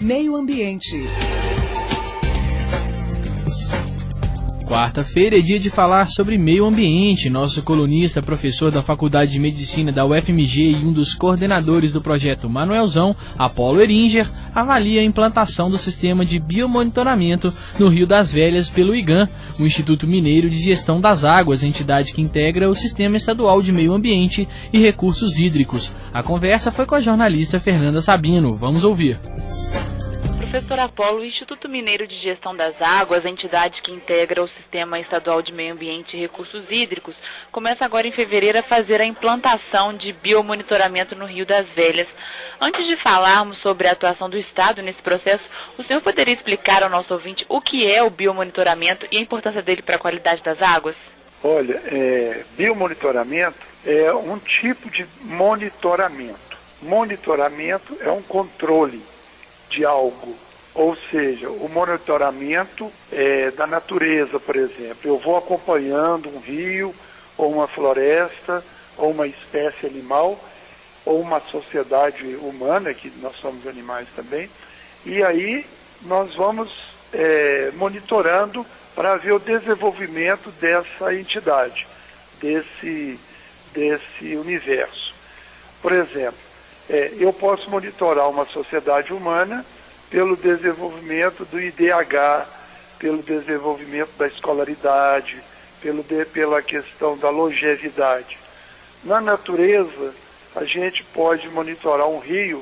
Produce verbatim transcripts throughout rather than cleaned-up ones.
Meio Ambiente. Quarta-feira é dia de falar sobre meio ambiente. Nosso colunista, professor da Faculdade de Medicina da U F M G e um dos coordenadores do projeto Manuelzão, Apolo Eringer, avalia a implantação do sistema de biomonitoramento no Rio das Velhas pelo IGAM, o Instituto Mineiro de Gestão das Águas, entidade que integra o Sistema Estadual de Meio Ambiente e Recursos Hídricos. A conversa foi com a jornalista Fernanda Sabino. Vamos ouvir. Professor Apolo, o Instituto Mineiro de Gestão das Águas, a entidade que integra o Sistema Estadual de Meio Ambiente e Recursos Hídricos, começa agora em fevereiro a fazer a implantação de biomonitoramento no Rio das Velhas. Antes de falarmos sobre a atuação do Estado nesse processo, o senhor poderia explicar ao nosso ouvinte o que é o biomonitoramento e a importância dele para a qualidade das águas? Olha, é, biomonitoramento é um tipo de monitoramento. Monitoramento é um controle de algo, ou seja, o monitoramento é, da natureza, por exemplo. Eu vou acompanhando um rio, ou uma floresta, ou uma espécie animal, ou uma sociedade humana, que nós somos animais também, e aí nós vamos é, monitorando para ver o desenvolvimento dessa entidade, desse, desse universo. Por exemplo, É, eu posso monitorar uma sociedade humana pelo desenvolvimento do I D H, pelo desenvolvimento da escolaridade, pelo de, pela questão da longevidade. Na natureza, a gente pode monitorar um rio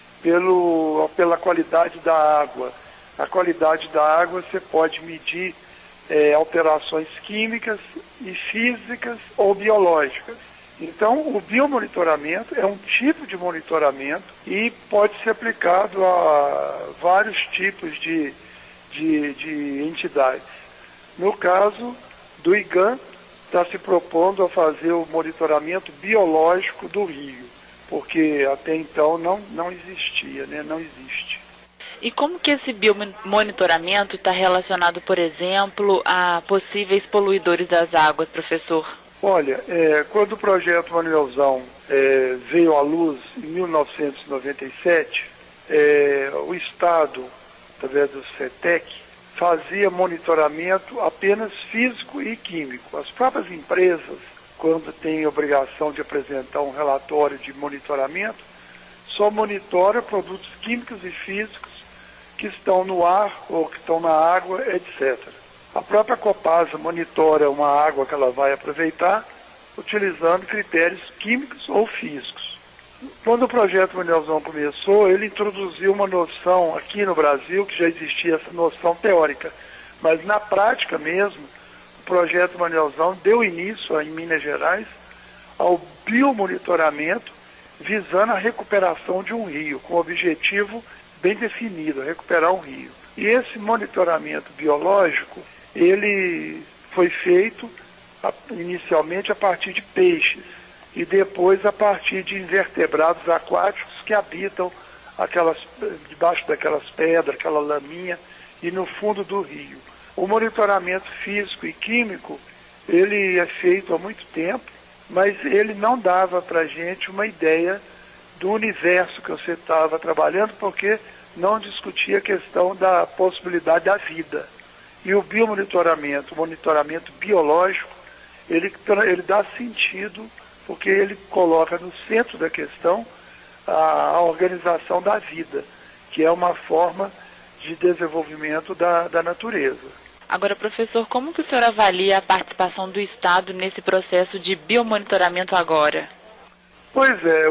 pelo, pela qualidade da água. A qualidade da água você pode medir é, alterações químicas e físicas ou biológicas. Então, o biomonitoramento é um tipo de monitoramento e pode ser aplicado a vários tipos de, de, de entidades. No caso do IGAM, está se propondo a fazer o monitoramento biológico do rio, porque até então não, não existia, né? Não existe. E como que esse biomonitoramento está relacionado, por exemplo, a possíveis poluidores das águas, professor? Olha, é, quando o projeto Manuelzão é, veio à luz em mil novecentos e noventa e sete, é, o Estado, através do CETEC, fazia monitoramento apenas físico e químico. As próprias empresas, quando têm obrigação de apresentar um relatório de monitoramento, só monitora produtos químicos e físicos que estão no ar ou que estão na água, etcétera. A própria Copasa monitora uma água que ela vai aproveitar utilizando critérios químicos ou físicos. Quando o projeto Manuelzão começou, ele introduziu uma noção aqui no Brasil, que já existia essa noção teórica, mas na prática mesmo, o projeto Manuelzão deu início, em Minas Gerais, ao biomonitoramento visando a recuperação de um rio, com um objetivo bem definido, recuperar um rio. E esse monitoramento biológico, ele foi feito a, inicialmente a partir de peixes e depois a partir de invertebrados aquáticos que habitam aquelas, debaixo daquelas pedras, aquela laminha e no fundo do rio. O monitoramento físico e químico, ele é feito há muito tempo, mas ele não dava para a gente uma ideia do universo que você estava trabalhando, porque não discutia a questão da possibilidade da vida. E o biomonitoramento, o monitoramento biológico, ele, ele dá sentido, porque ele coloca no centro da questão a, a organização da vida, que é uma forma de desenvolvimento da, da natureza. Agora, professor, como que o senhor avalia a participação do Estado nesse processo de biomonitoramento agora? Pois é,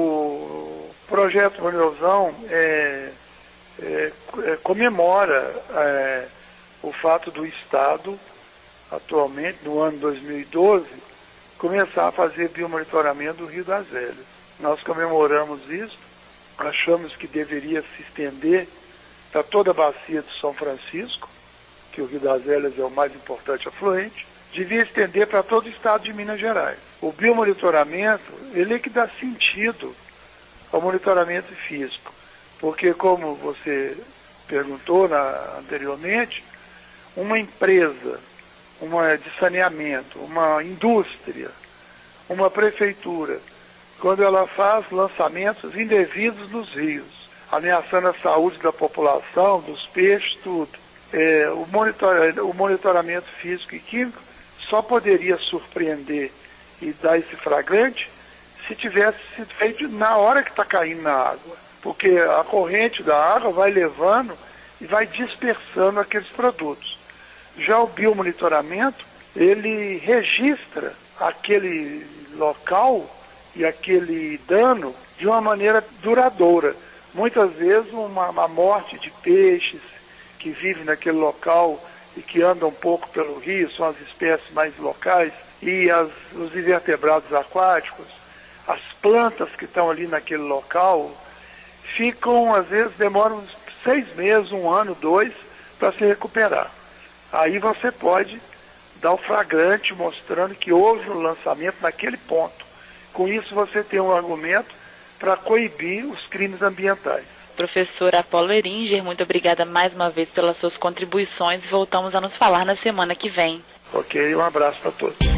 o projeto Manuelzão é, é, é, comemora é, o fato do Estado, atualmente, no ano dois mil e doze, começar a fazer biomonitoramento do Rio das Velhas. Nós comemoramos isso, achamos que deveria se estender para toda a bacia de São Francisco, que o Rio das Velhas é o mais importante afluente, devia estender para todo o estado de Minas Gerais. O biomonitoramento, ele é que dá sentido ao monitoramento físico, porque como você perguntou na, anteriormente, uma empresa, uma de saneamento, uma indústria, uma prefeitura, quando ela faz lançamentos indevidos nos rios, ameaçando a saúde da população, dos peixes, tudo. É, o, monitor, o monitoramento físico e químico só poderia surpreender e dar esse flagrante se tivesse sido feito na hora que está caindo na água. Porque a corrente da água vai levando e vai dispersando aqueles produtos. Já o biomonitoramento, ele registra aquele local e aquele dano de uma maneira duradoura. Muitas vezes uma, uma morte de peixes que vivem naquele local e que andam um pouco pelo rio, são as espécies mais locais, e as, os invertebrados aquáticos, as plantas que estão ali naquele local, ficam, às vezes, demoram seis meses, um ano, dois, para se recuperar. Aí você pode dar o flagrante mostrando que houve um lançamento naquele ponto. Com isso você tem um argumento para coibir os crimes ambientais. Professor Apolo Eringer, muito obrigada mais uma vez pelas suas contribuições e voltamos a nos falar na semana que vem. Ok, um abraço para todos.